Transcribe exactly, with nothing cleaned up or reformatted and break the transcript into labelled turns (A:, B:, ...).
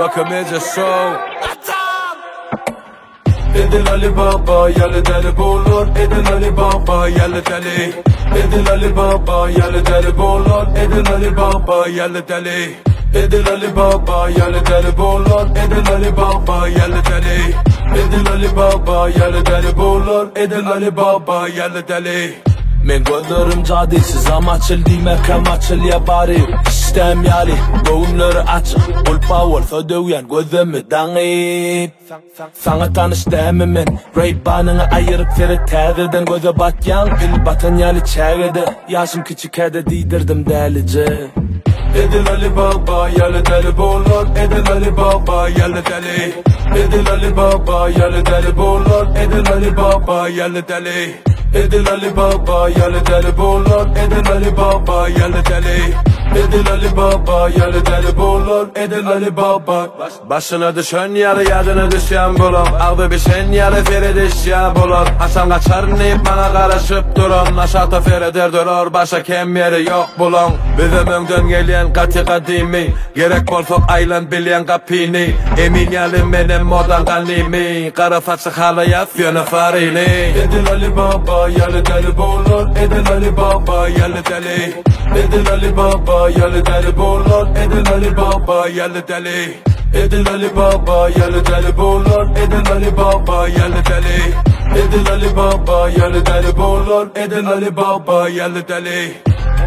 A: bakımıza show. Edin Ali Baba yalı deli bulur, Edin Ali Baba yalı deli. Edin Ali Baba yalı deli bulur, Edin Ali Baba yalı deli. Edin Ali Baba yalı deli bulur, Edin Ali Baba yalı deli. Edin Ali Baba yalı deli bulur, Edin Ali Baba yalı deli. Men gözlerim cadisiz ama açıl demek açıl ya bari. İstem yali göğümleri açık Ulpa olsa dövyen gözümü dağıp Sana tanış demem men Ray-Ban'ını ayırıp seni təzirden göze batyan Pil batan yali çevrede Yaşım küçük hede diydirdim delice. Edin Ali Baba yalı deli bulur, Edin Ali Baba yalı deli. Edin Ali Baba yalı deli bulur, Edin Ali Baba yalı deli. Edin Ali Baba yalı deli bulur, Edin Ali Baba yalı deli. Edin Ali Baba yalı deli bulur, Edin Ali Baba. Başına düşen yarı yadına düşen bulun, ağdı bişen yarı feri düşen bulun. Hasan kaçar neyip bana karışıp durun, aşağıda feridir durur, başa kem yeri yok bulun. Bizim önden gelen katı kadimi, gerek bolsok aylan bilen kapini. Emin yalim benim modan kanimi, kara façı halıya fiyonu farini. Edin Ali Baba yalı deli bulur, Edin Ali Baba yalı deli. Edin Ali Baba yalı deli bulur, Edin Ali Baba yalı deli. Edin Ali Baba yalı deli bulur, Edin Ali Baba yalı deli. Edin Ali Baba yalı deli bulur, Edin Ali Baba yalı deli.